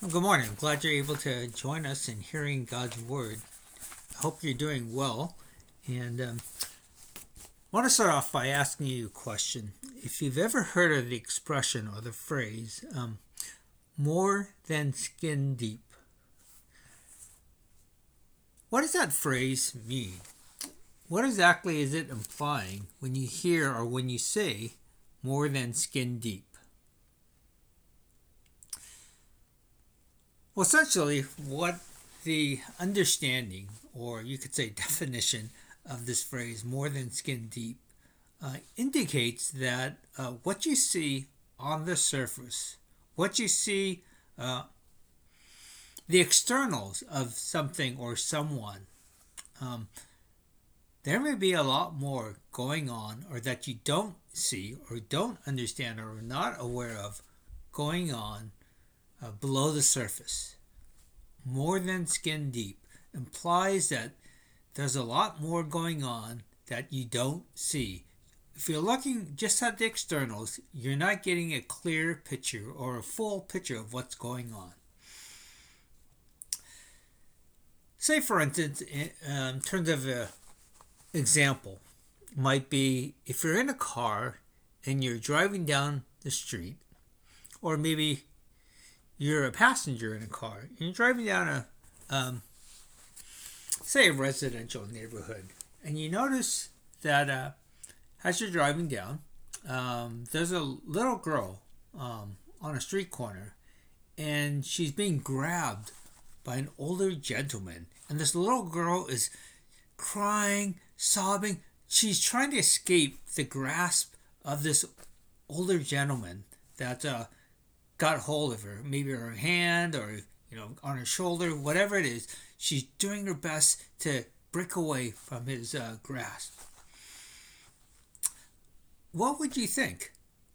Well, good morning. I'm glad you're able to join us in hearing God's Word. I hope you're doing well. And I want to start off by asking you a question. If you've ever heard of the expression or the phrase, more than skin deep, what does that phrase mean? What exactly is it implying when you hear or when you say more than skin deep? Well, essentially, what the understanding, or you could say definition, of this phrase, more than skin deep, indicates that what you see on the surface, what you see, the externals of something or someone, um, there may be a lot more going on, or that you don't see, or don't understand, or are not aware of going on below the surface. More than skin deep implies that there's a lot more going on that you don't see. If you're looking just at the externals, you're not getting a clear picture or a full picture of what's going on. Say, for instance, in terms of an example, might be if you're in a car and you're driving down the street, or maybe you're a passenger in a car and you're driving down say a residential neighborhood, and you notice that as you're driving down, there's a little girl on a street corner, and she's being grabbed by an older gentleman, and this little girl is crying, sobbing. She's trying to escape the grasp of this older gentleman that got hold of her, maybe her hand or on her shoulder, whatever it is. She's doing her best to break away from his grasp. What would you think?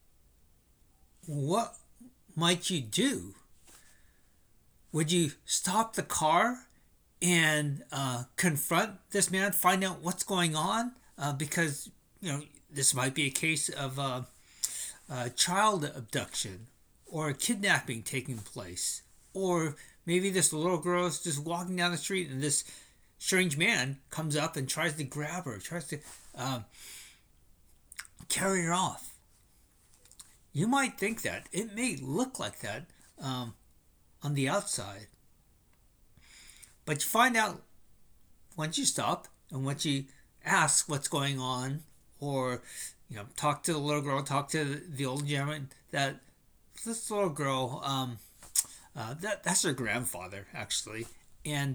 What might you do? Would you stop the car and confront this man, find out what's going on? Because this might be a case of child abduction or kidnapping taking place, or maybe this little girl is just walking down the street and this strange man comes up and tries to grab her, tries to carry her off. You might think that. It may look like that on the outside. But you find out once you stop and once you ask what's going on, or talk to the little girl, talk to the old gentleman, that this little girl, that's her grandfather actually, and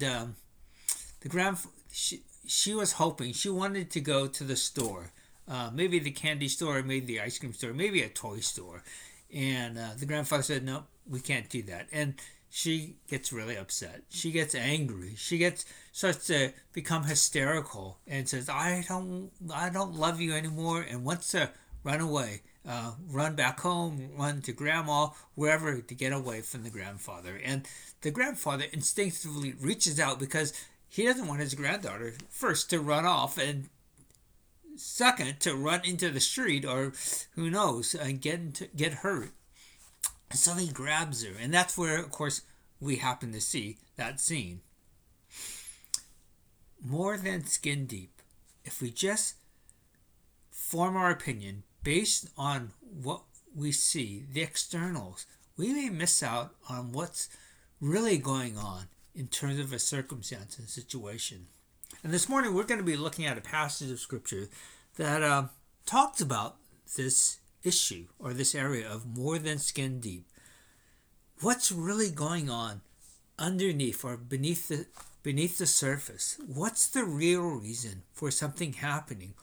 she was hoping, she wanted to go to the store, maybe the candy store, maybe the ice cream store, maybe a toy store, and the grandfather said, no, we can't do that. And she gets really upset. She gets angry. Starts to become hysterical and says, I don't love you anymore, and wants to run away. Run back home, run to grandma, wherever, to get away from the grandfather. And the grandfather instinctively reaches out because he doesn't want his granddaughter, first, to run off, and second, to run into the street, or who knows, and get hurt. And so he grabs her, and that's where, of course, we happen to see that scene. More than skin deep. If we just form our opinion based on what we see, the externals, we may miss out on what's really going on in terms of a circumstance and situation. And this morning we're going to be looking at a passage of scripture that talks about this issue, or this area of more than skin deep. What's really going on underneath or beneath the surface? What's the real reason for something happening?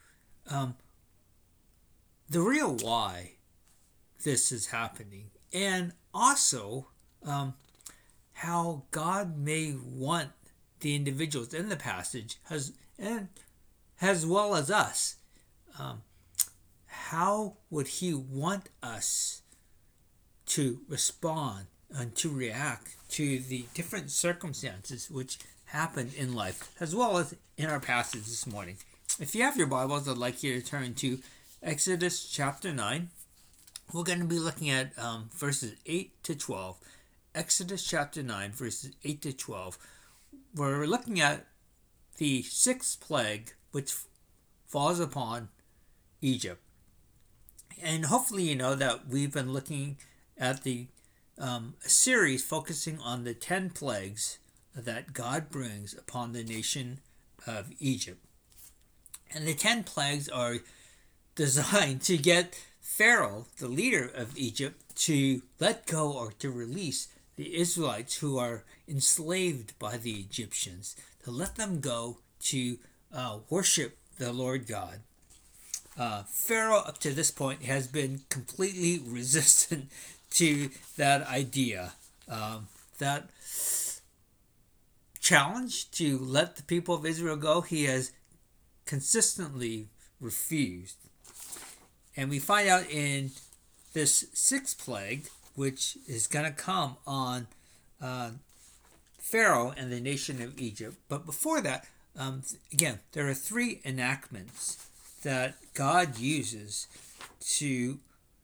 The real why this is happening, and also how God may want the individuals in the passage, as well as us. How would He want us to respond and to react to the different circumstances which happen in life, as well as in our passage this morning? If you have your Bibles, I'd like you to turn to Exodus chapter 9. We're going to be looking at verses 8 to 12. Exodus chapter 9, verses 8 to 12, where we're looking at the sixth plague which falls upon Egypt. And hopefully you know that we've been looking at the series focusing on the 10 plagues that God brings upon the nation of Egypt. And the 10 plagues are designed to get Pharaoh, the leader of Egypt, to let go or to release the Israelites who are enslaved by the Egyptians, to let them go to worship the Lord God. Pharaoh, up to this point, has been completely resistant to that idea, that challenge to let the people of Israel go. He has consistently refused. And we find out in this sixth plague, which is going to come on Pharaoh and the nation of Egypt. But before that, again, there are three enactments that God uses to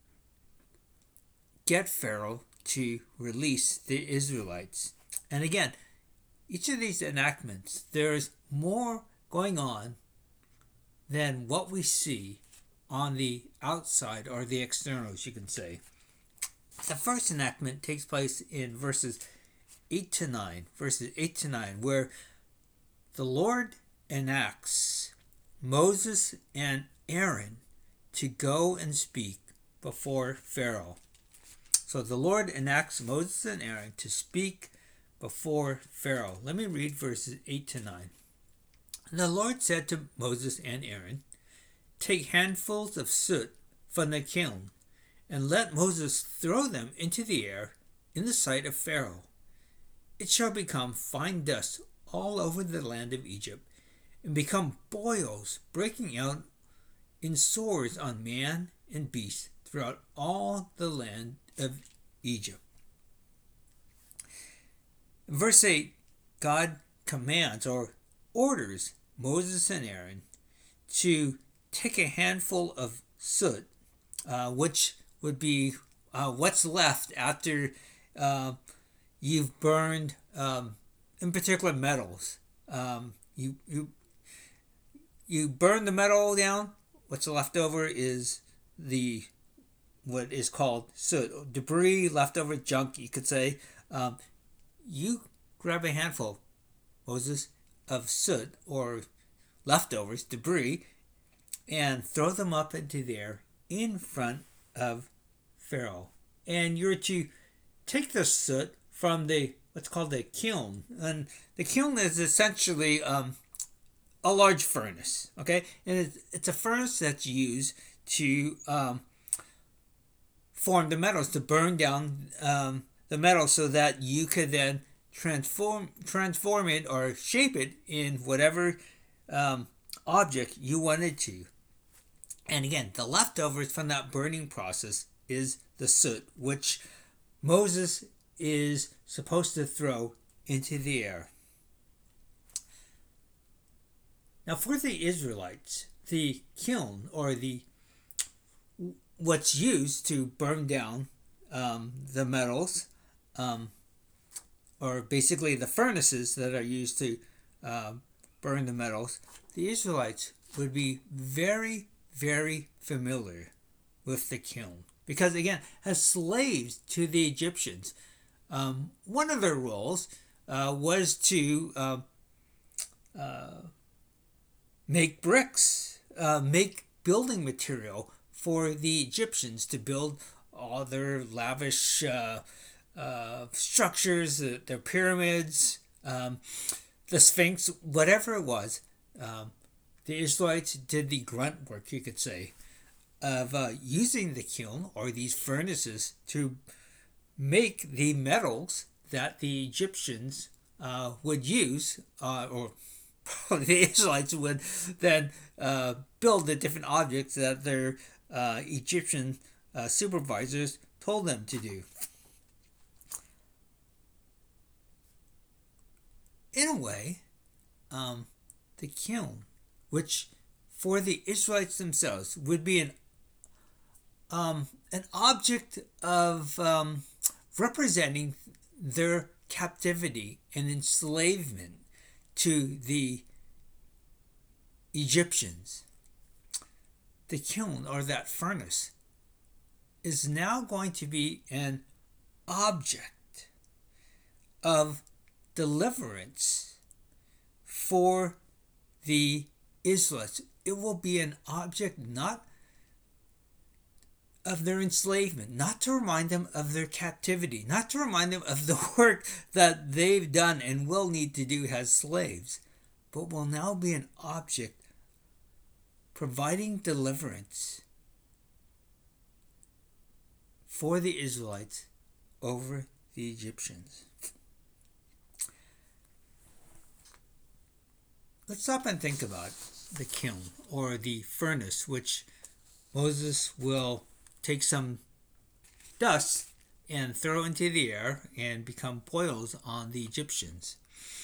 get Pharaoh to release the Israelites. And again, each of these enactments, there's more going on than what we see on the outside, or the externals, you can say. The first enactment takes place in verses 8 to 9, where the Lord enacts Moses and Aaron to go and speak before Pharaoh. So the Lord enacts Moses and Aaron to speak before Pharaoh. Let me read verses 8 to 9. The Lord said to Moses and Aaron, "Take handfuls of soot from the kiln, and let Moses throw them into the air in the sight of Pharaoh. It shall become fine dust all over the land of Egypt, and become boils breaking out in sores on man and beast throughout all the land of Egypt." In verse 8, God commands or orders Moses and Aaron to take a handful of soot, which would be what's left after you've burned, in particular, metals. You burn the metal down. What's left over is what is called soot, debris, leftover junk, you could say. You grab a handful, Moses, of soot or leftovers, debris, and throw them up into the air in front of Pharaoh. And you're to take the soot from what's called the kiln. And the kiln is essentially a large furnace, okay? And it's a furnace that's used to form the metals, to burn down the metal so that you could then transform it or shape it in whatever object you wanted to. And again, the leftovers from that burning process is the soot, which Moses is supposed to throw into the air. Now, for the Israelites, the kiln, or what's used to burn down the metals, or basically the furnaces that are used to burn the metals, the Israelites would be very, very familiar with the kiln. Because again, as slaves to the Egyptians, one of their roles was to make bricks, make building material for the Egyptians to build all their lavish structures, their pyramids, the Sphinx, whatever it was. The Israelites did the grunt work, you could say, of using the kiln or these furnaces to make the metals that the Egyptians would use, or the Israelites would then build the different objects that their Egyptian supervisors told them to do. In a way, the kiln, which for the Israelites themselves would be an object of representing their captivity and enslavement to the Egyptians, the kiln, or that furnace, is now going to be an object of deliverance for the Israelites. It will be an object not of their enslavement, not to remind them of their captivity, not to remind them of the work that they've done and will need to do as slaves, but will now be an object providing deliverance for the Israelites over the Egyptians. Let's stop and think about the kiln, or the furnace, which Moses will take some dust and throw into the air and become boils on the Egyptians.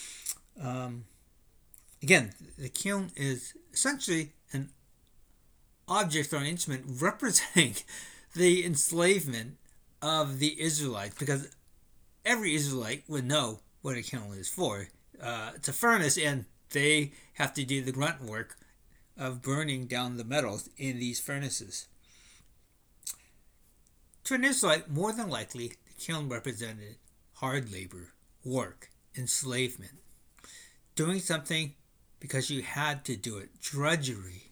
Again, the kiln is essentially an object or an instrument representing the enslavement of the Israelites, because every Israelite would know what a kiln is for. It's a furnace, and they have to do the grunt work of burning down the metals in these furnaces. To an Israelite, more than likely, the kiln represented hard labor, work, enslavement, doing something because you had to do it, drudgery.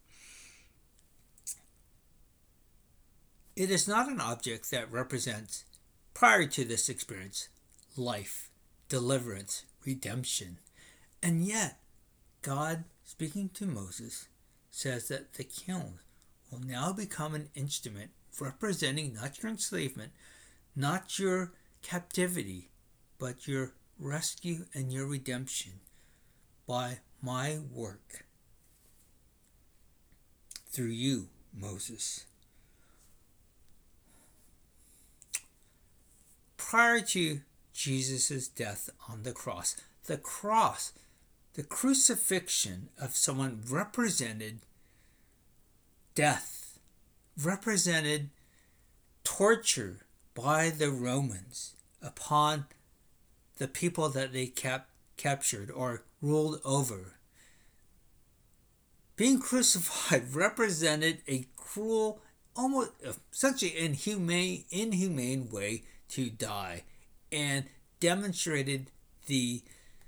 It is not an object that represents, prior to this experience, life, deliverance, redemption. And yet, God, speaking to Moses, says that the kiln will now become an instrument representing not your enslavement, not your captivity, but your rescue and your redemption by my work through you, Moses. Prior to Jesus' death on the cross, the crucifixion of someone represented death, represented torture by the Romans upon the people that they captured or ruled over. Being crucified represented a cruel, almost essentially inhumane way to die, and demonstrated the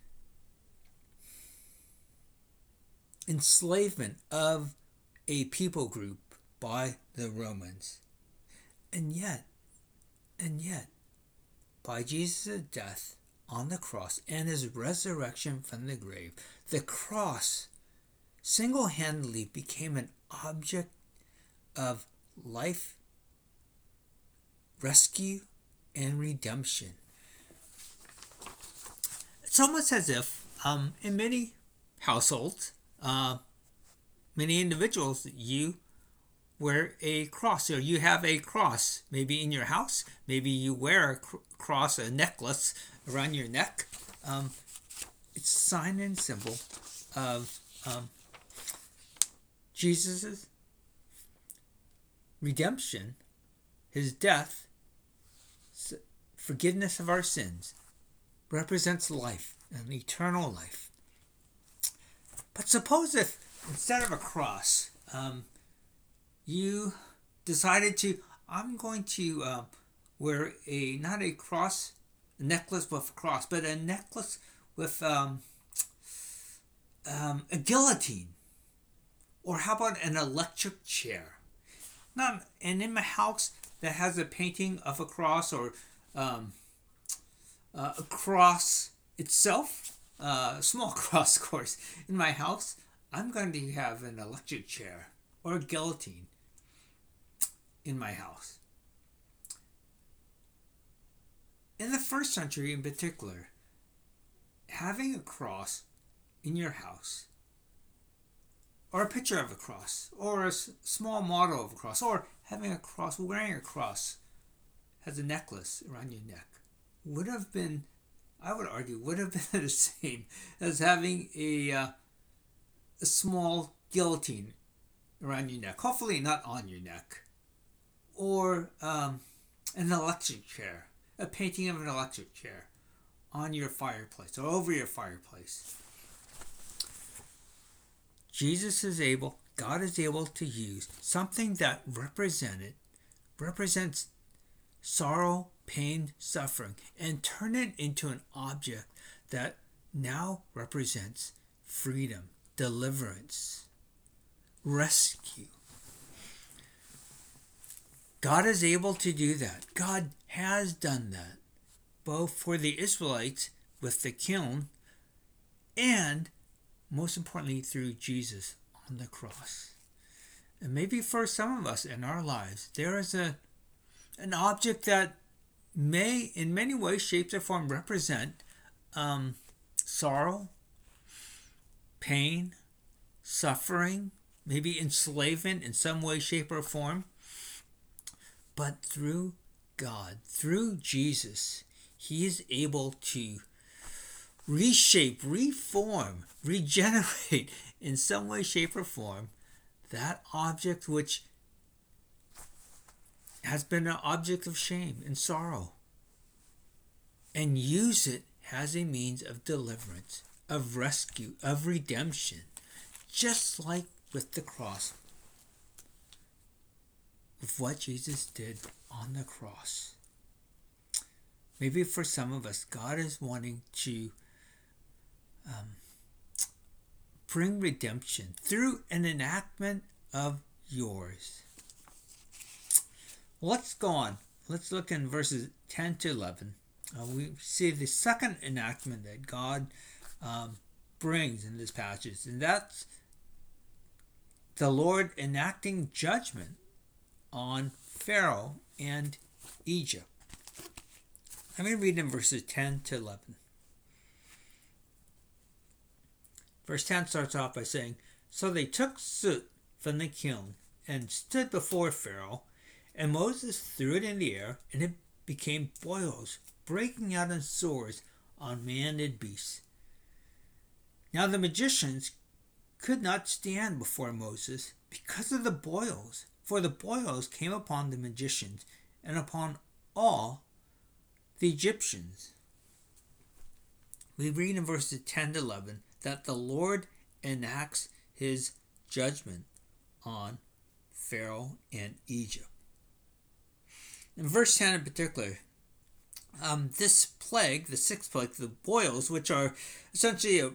enslavement of a people group by the Romans. And yet, by Jesus' death on the cross and his resurrection from the grave, the cross single-handedly became an object of life, rescue, and redemption. It's almost as if in many households, many individuals, you wear a cross, or you have a cross, maybe in your house, maybe you wear a cross, a necklace around your neck. It's a sign and symbol of Jesus' redemption, his death, forgiveness of our sins, represents life, an eternal life. But suppose if instead of a cross, you decided to, I'm going to wear not a cross, a necklace with a cross, but a necklace with a guillotine. Or how about an electric chair? Now, and in my house that has a painting of a cross, or a cross itself, a small cross, of course, in my house, I'm going to have an electric chair or a guillotine in my house. In the first century in particular, having a cross in your house, or a picture of a cross, or a small model of a cross, or having a cross, wearing a cross as a necklace around your neck, would have been, I would argue, would have been the same as having a small guillotine around your neck. Hopefully not on your neck. Or an electric chair. a painting of an electric chair on your fireplace or over your fireplace. God is able to use something that represents sorrow, pain, suffering, and turn it into an object that now represents freedom, deliverance, rescue. God is able to do that. God has done that, both for the Israelites with the kiln and, most importantly, through Jesus on the cross. And maybe for some of us in our lives, there is an object that may, in many ways, shapes, or form, represent sorrow, pain, suffering, maybe enslavement in some way, shape, or form. But through God, through Jesus, He is able to reshape, reform, regenerate in some way, shape, or form that object which has been an object of shame and sorrow, and use it as a means of deliverance, of rescue, of redemption, just like with the cross, with what Jesus did on the cross. Maybe for some of us, God is wanting to bring redemption through an enactment of yours. Let's go on. Let's look in verses 10 to 11. We see the second enactment that God brings in this passage, and that's the Lord enacting judgment on Pharaoh and Egypt. Let me read in verses 10 to 11. Verse 10 starts off by saying, "So they took soot from the kiln and stood before Pharaoh, and Moses threw it in the air, and it became boils, breaking out in sores on man and beast. Now the magicians could not stand before Moses because of the boils, for the boils came upon the magicians and upon all the Egyptians." We read in verses 10 to 11 that the Lord enacts His judgment on Pharaoh and Egypt. In verse 10 in particular, this plague, the sixth plague, the boils, which are essentially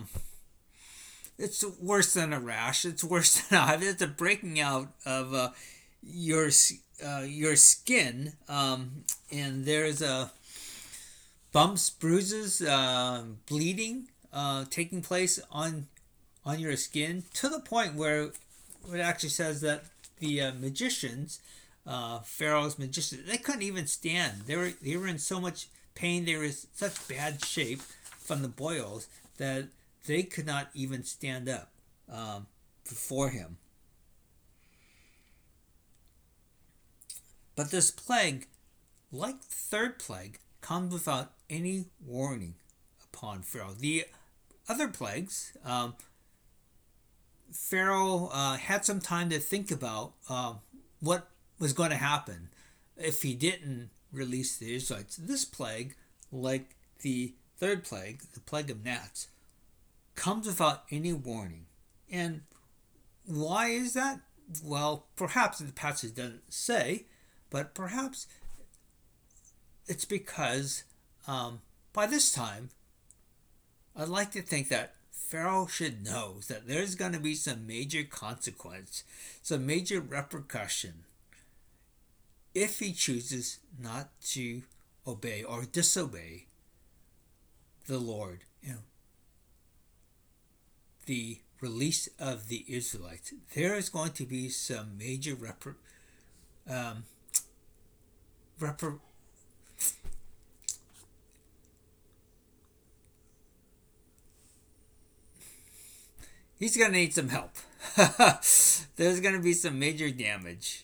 it's worse than a rash. It's worse than it's a breaking out of your skin, and there's bumps, bruises, bleeding taking place on your skin, to the point where it actually says that the magicians, Pharaoh's magicians, they couldn't even stand. They were in so much pain. They were in such bad shape from the boils that they could not even stand up before him. But this plague, like the third plague, comes without any warning upon Pharaoh. The other plagues, Pharaoh had some time to think about what was going to happen if he didn't release the Israelites. This plague, like the third plague, the plague of gnats, comes without any warning. And why is that? Well, perhaps the passage doesn't say, but perhaps it's because by this time, I'd like to think that Pharaoh should know that there's going to be some major consequence, some major repercussion, if he chooses not to obey or disobey the Lord. The release of the Israelites. There is going to be some major he's going to need some help. There's going to be some major damage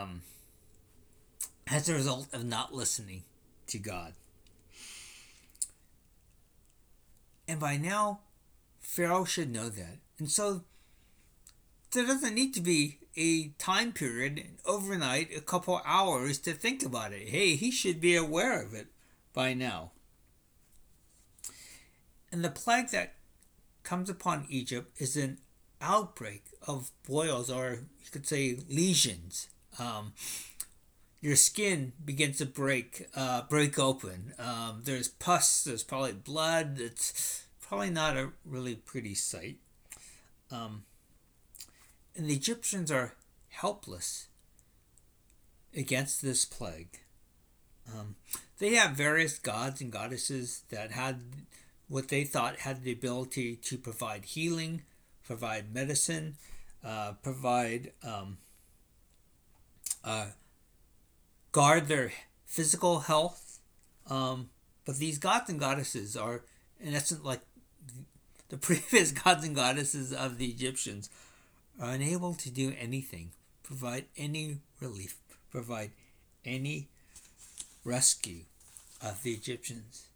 as a result of not listening to God. And by now, Pharaoh should know that. And so there doesn't need to be a time period, overnight, a couple hours to think about it. Hey, he should be aware of it by now. And the plague that comes upon Egypt is an outbreak of boils, or you could say lesions. Your skin begins to break open. There's pus. There's probably blood. It's probably not a really pretty sight. And the Egyptians are helpless against this plague. They have various gods and goddesses that had what they thought had the ability to provide healing, provide medicine, provide guard their physical health. But these gods and goddesses are, in essence, like the previous gods and goddesses of the Egyptians, are unable to do anything, provide any relief, provide any rescue of the Egyptians.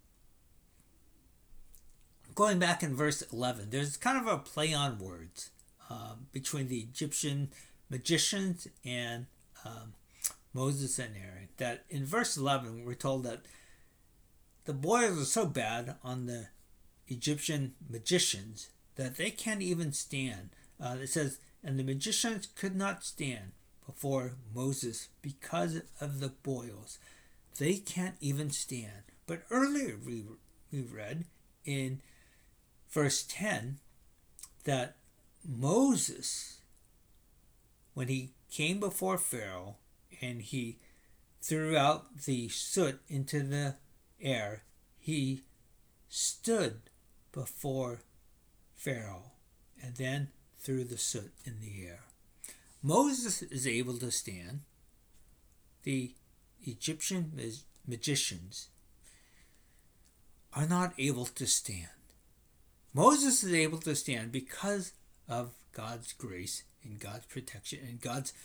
Going back in verse 11, there's kind of a play on words between the Egyptian magicians and Moses and Aaron. That in verse 11, we're told that the boils are so bad on the Egyptian magicians that they can't even stand. It says, and the magicians could not stand before Moses because of the boils. They can't even stand. But earlier we read in verse 10 that Moses, when he came before Pharaoh and he threw out the soot into the air, he stood before Pharaoh and then threw the soot in the air. Moses is able to stand. The Egyptian magicians are not able to stand. Moses is able to stand because of God's grace and God's protection and God's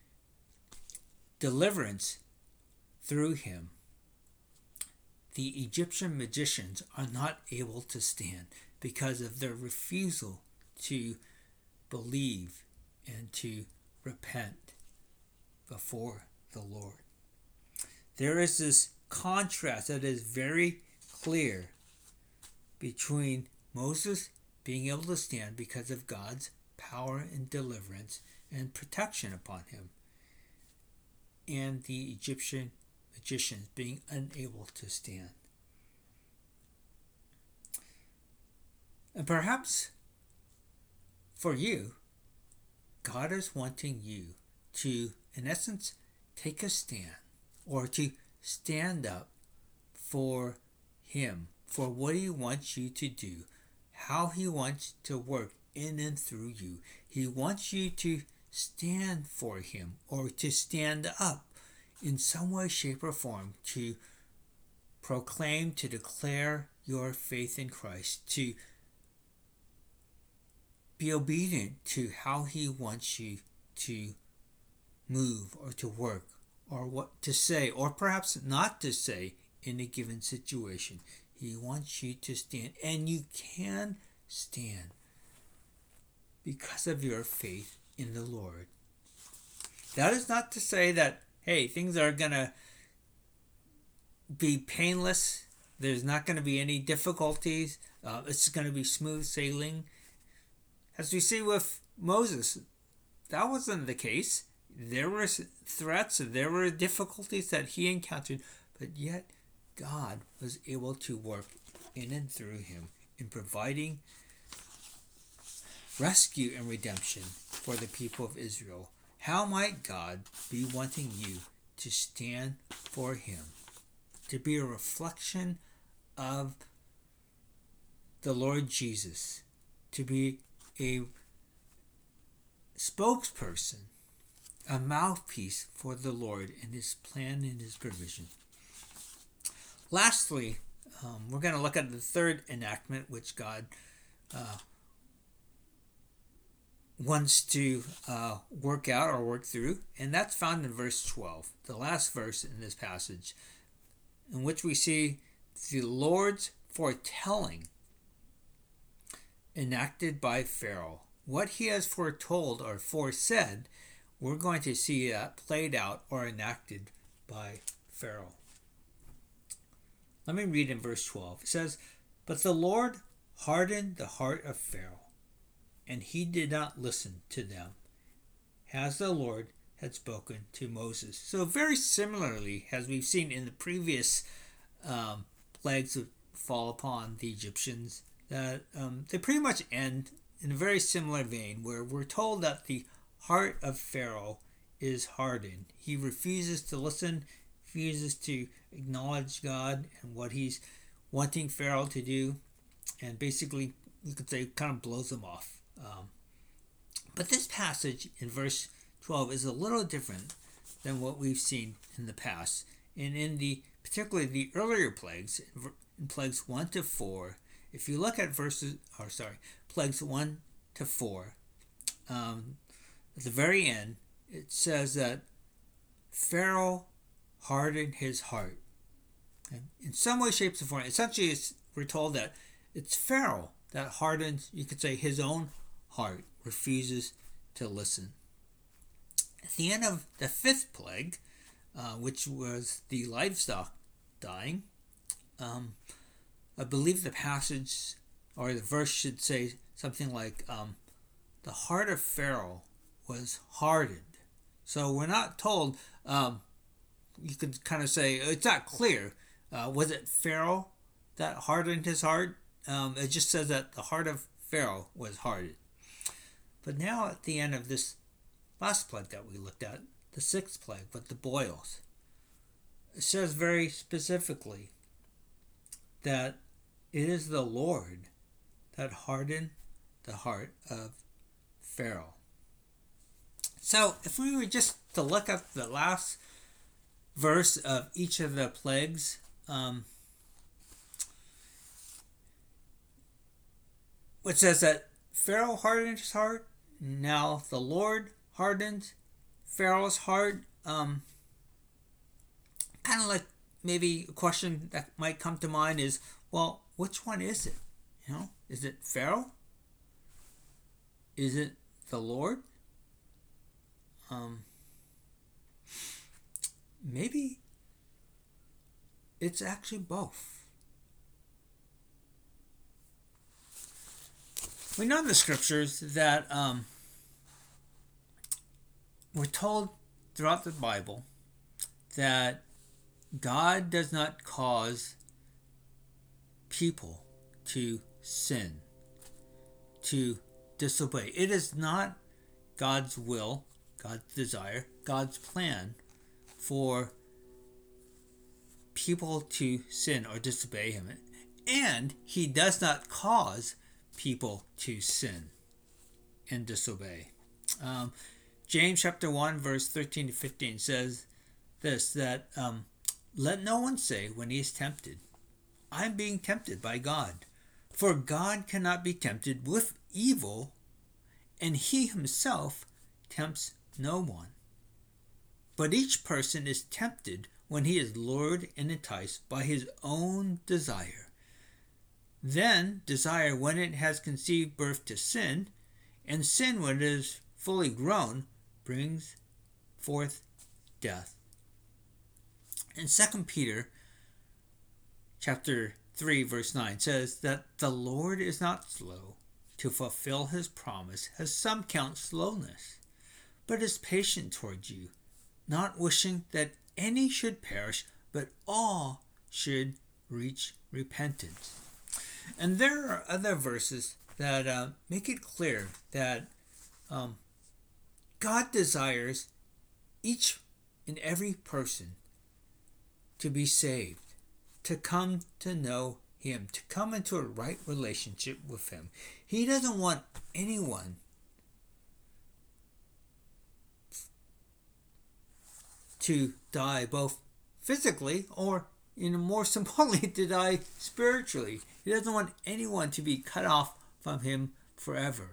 deliverance through him. The Egyptian magicians are not able to stand because of their refusal to believe and to repent before the Lord. There is this contrast that is very clear between Moses being able to stand because of God's power and deliverance and protection upon him, and the Egyptian magicians being unable to stand. And perhaps for you, God is wanting you to, in essence, take a stand or to stand up for him, for what he wants you to do, how he wants to work in and through you. He wants you to stand for him or to stand up in some way, shape, or form to proclaim, to declare your faith in Christ, to be obedient to how he wants you to move or to work or what to say or perhaps not to say in a given situation. He wants you to stand, and you can stand because of your faith in the Lord. That is not to say that, hey, things are going to be painless. There's not going to be any difficulties. It's going to be smooth sailing. As we see with Moses, that wasn't the case. There were threats, there were difficulties that he encountered, but yet God was able to work in and through him in providing rescue and redemption for the people of Israel. How might God be wanting you to stand for him, to be a reflection of the Lord Jesus, to be a spokesperson, a mouthpiece for the Lord and his plan and his provision? Lastly, we're going to look at the third enactment which God wants to work out or work through, and that's found in verse 12, the last verse in this passage, in which we see the Lord's foretelling enacted by Pharaoh what he has foretold or foresaid, we're going to see that played out or enacted by Pharaoh. Let me read in verse 12. It says, "But the Lord hardened the heart of Pharaoh, and he did not listen to them, as the Lord had spoken to Moses." So very similarly, as we've seen in the previous plagues that fall upon the Egyptians, that they pretty much end in a very similar vein, where we're told that the heart of Pharaoh is hardened. He refuses to listen, refuses to acknowledge God and what he's wanting Pharaoh to do, and basically, you could say, kind of blows him off. But this passage in verse 12 is a little different than what we've seen in the past. And in particularly the earlier plagues, in plagues 1 to 4, if you look at plagues 1 to 4, at the very end, it says that Pharaoh hardened his heart. And in some way, shape, or form, essentially we're told that it's Pharaoh that hardens, you could say, his own heart, refuses to listen. At the end of the fifth plague, which was the livestock dying, I believe the passage or the verse should say something like, the heart of Pharaoh was hardened. So we're not told, you could kind of say, it's not clear. Was it Pharaoh that hardened his heart? It just says that the heart of Pharaoh was hardened. But now at the end of this last plague that we looked at, the sixth plague, but the boils, it says very specifically that it is the Lord that hardened the heart of Pharaoh. So if we were just to look at the last verse of each of the plagues, which says that Pharaoh hardened his heart, now the Lord hardened Pharaoh's heart. Kind of like maybe a question that might come to mind is, well, which one is it? Is it Pharaoh? Is it the Lord? Maybe it's actually both. We know in the scriptures that we're told throughout the Bible that God does not cause people to sin, to disobey. It is not God's will, God's desire, God's plan for people to sin or disobey him. And he does not cause people to sin and disobey. James chapter 1 verse 13 to 15 says this, that let no one say when he is tempted, I'm being tempted by God. For God cannot be tempted with evil, and he himself tempts no one. But each person is tempted when he is lured and enticed by his own desire. Then desire, when it has conceived birth to sin, and sin, when it is fully grown, brings forth death. In 2 Peter chapter 3 verse 9 says that the Lord is not slow to fulfill his promise, as some count slowness, but is patient toward you, not wishing that any should perish, but all should reach repentance. And there are other verses that make it clear that God desires each and every person to be saved, to come to know him, to come into a right relationship with him. He doesn't want anyone to die both physically or, more simply, to die spiritually. He doesn't want anyone to be cut off from him forever.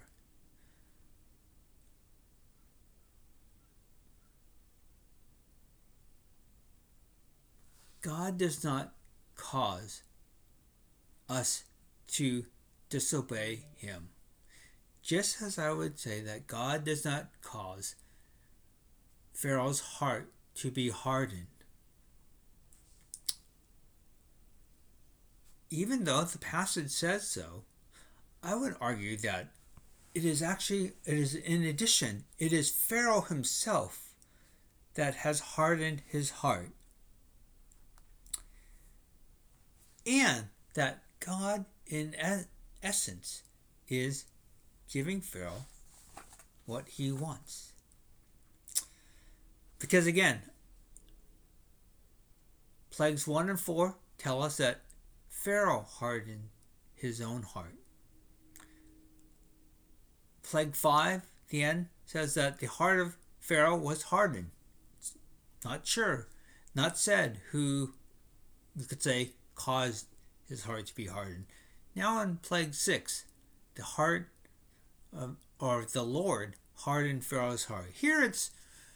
God does not cause us to disobey him. just as I would say that God does not cause Pharaoh's heart to be hardened, even though the passage says so, I would argue that it is in addition, it is Pharaoh himself that has hardened his heart. And that God, in essence, is giving Pharaoh what he wants. Because again, plagues 1 and 4 tell us that Pharaoh hardened his own heart. Plague 5, the end, says that the heart of Pharaoh was hardened. It's not sure, not said who, you could say, caused his heart to be hardened. Now in plague 6, the heart or the Lord hardened Pharaoh's heart. Here it's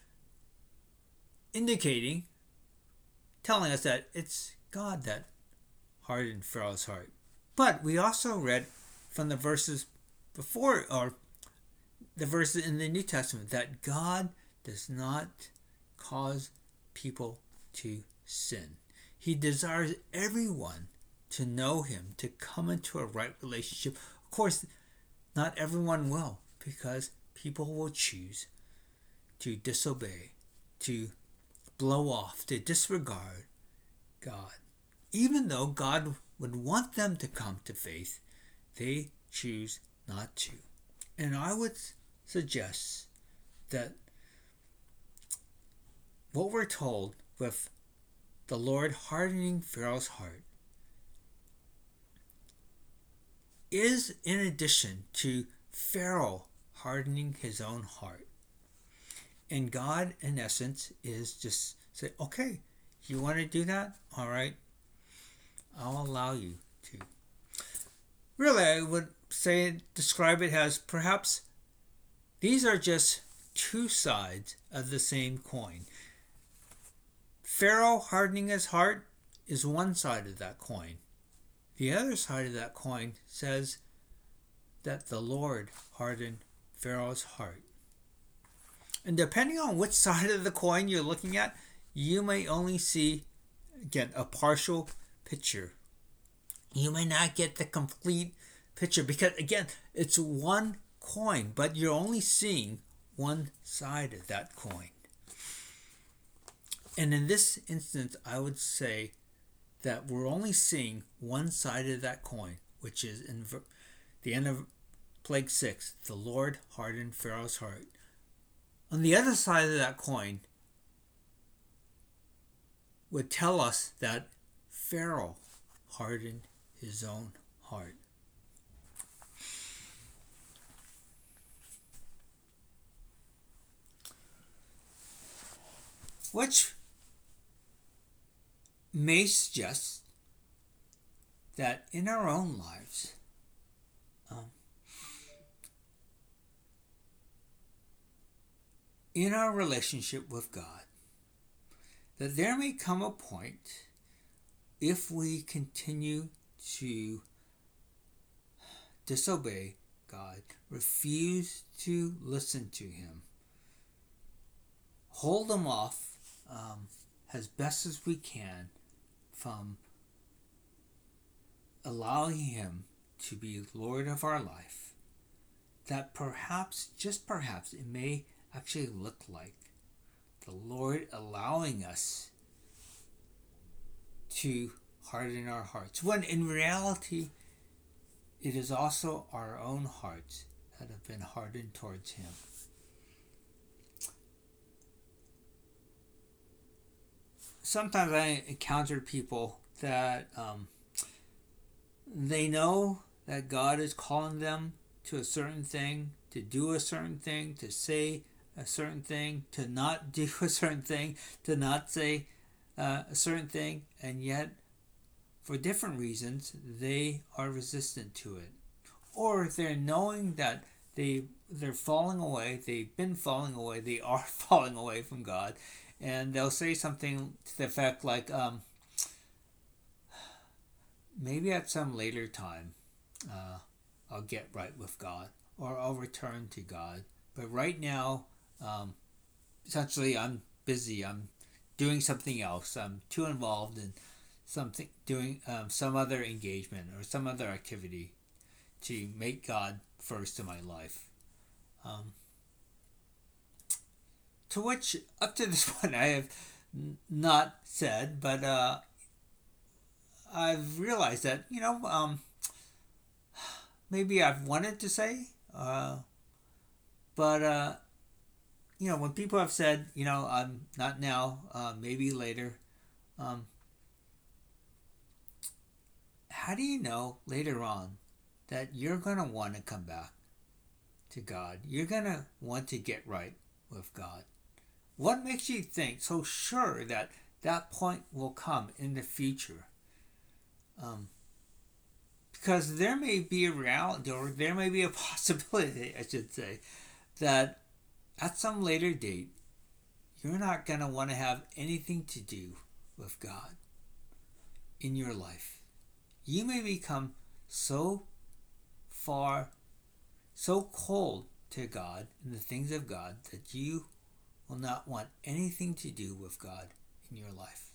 indicating, telling us that it's God that hardened Pharaoh's heart. But we also read from the verses before, or the verses in the New Testament, that God does not cause people to sin. He desires everyone to know him, to come into a right relationship. Of course, not everyone will, because people will choose to disobey, to blow off, to disregard God. Even though God would want them to come to faith, they choose not to. And I would suggest that what we're told with the Lord hardening Pharaoh's heart is in addition to Pharaoh hardening his own heart. And God, in essence, is just say, okay, you want to do that? All right, I'll allow you to. Really, I would say, describe it as perhaps these are just two sides of the same coin. Pharaoh hardening his heart is one side of that coin. The other side of that coin says that the Lord hardened Pharaoh's heart. And depending on which side of the coin you're looking at, you may only see, again, a partial picture. You may not get the complete picture because, again, it's one coin, but you're only seeing one side of that coin. And in this instance, I would say that we're only seeing one side of that coin, which is in the end of plague 6, the Lord hardened Pharaoh's heart. On the other side of that coin would tell us that Pharaoh hardened his own heart. Which may suggest that in our own lives, in our relationship with God, that there may come a point, if we continue to disobey God, refuse to listen to him, hold him off as best as we can from allowing him to be Lord of our life, that perhaps, just perhaps, it may actually look like the Lord allowing us to harden our hearts, when in reality it is also our own hearts that have been hardened towards him. Sometimes I encounter people that they know that God is calling them to a certain thing, to do a certain thing, to say a certain thing, to not do a certain thing, to not say a certain thing, and yet for different reasons they are resistant to it. Or they're knowing that they're falling away, they've been falling away, they are falling away from God, and they'll say something to the effect like, maybe at some later time I'll get right with God. or I'll return to God. But right now, essentially, I'm busy. I'm doing something else. I'm too involved in something, doing some other engagement or some other activity to make God first in my life. To which, up to this point, I have not said, but I've realized that, maybe I've wanted to say, but, when people have said, I'm not now, maybe later, how do you know later on that you're going to want to come back to God? You're going to want to get right with God. What makes you think so sure that that point will come in the future? Because there may be a reality, or there may be a possibility, I should say, that at some later date, you're not going to want to have anything to do with God in your life. You may become so far, so cold to God and the things of God that you will not want anything to do with God in your life.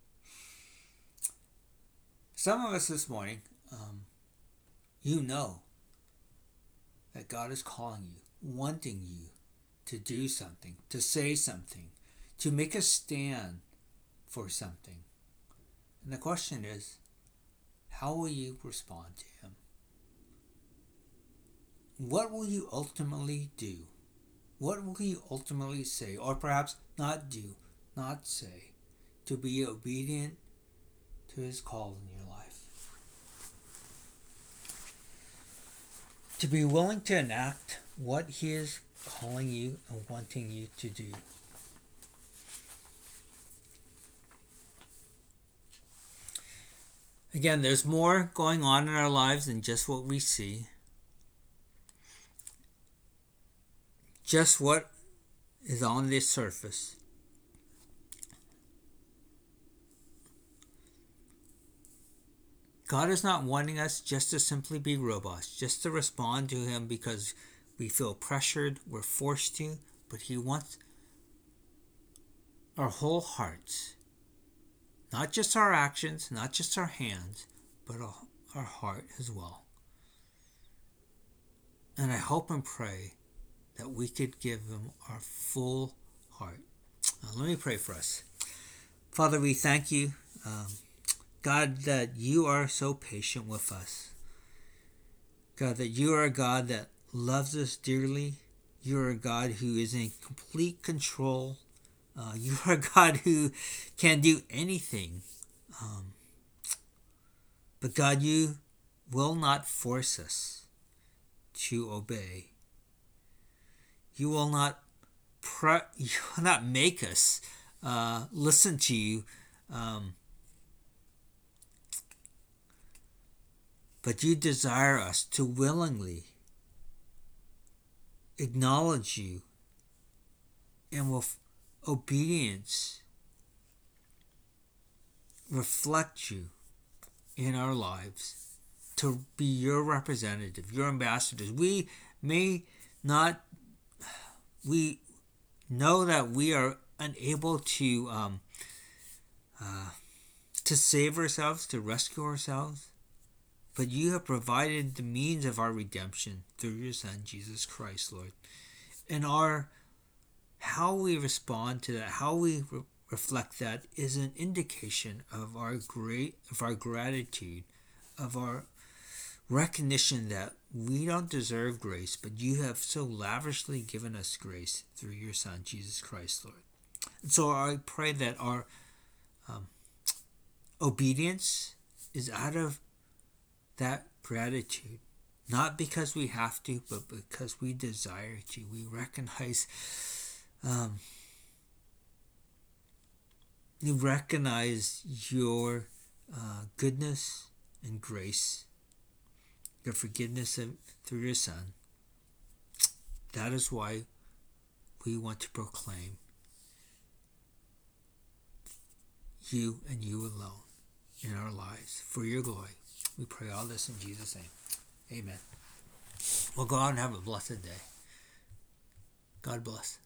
Some of us this morning, you know that God is calling you, wanting you to do something, to say something, to make a stand for something. And the question is, how will you respond to Him? What will you ultimately do? What will you ultimately say, or perhaps not do, not say, to be obedient to His call in your life? To be willing to enact what He is calling you and wanting you to do. Again, there's more going on in our lives than just what we see. Just what is on the surface. God is not wanting us just to simply be robots, just to respond to Him because we feel pressured, we're forced to, but He wants our whole hearts. Not just our actions, not just our hands, but our heart as well. And I hope and pray that we could give Him our full heart. Let me pray for us. Father, we thank You, God, that You are so patient with us. God, that You are a God that loves us dearly. You are a God who is in complete control. You are a God who can do anything. But God, You will not force us to obey. You will not You will not make us listen to You. But You desire us to willingly acknowledge You and with obedience reflect You in our lives, to be Your representative, Your ambassadors. We know that we are unable to save ourselves, to rescue ourselves, but You have provided the means of our redemption through Your Son, Jesus Christ, Lord. And how we respond to that, how we reflect that, is an indication of our gratitude, of our recognition that we don't deserve grace, but You have so lavishly given us grace through Your Son, Jesus Christ, Lord. And so I pray that our obedience is out of that gratitude, not because we have to, but because we desire to. We recognize Your goodness and grace, Your forgiveness through Your Son. That is why we want to proclaim You and You alone in our lives for Your glory. We pray all this in Jesus' name. Amen. Well, go out and have a blessed day. God bless.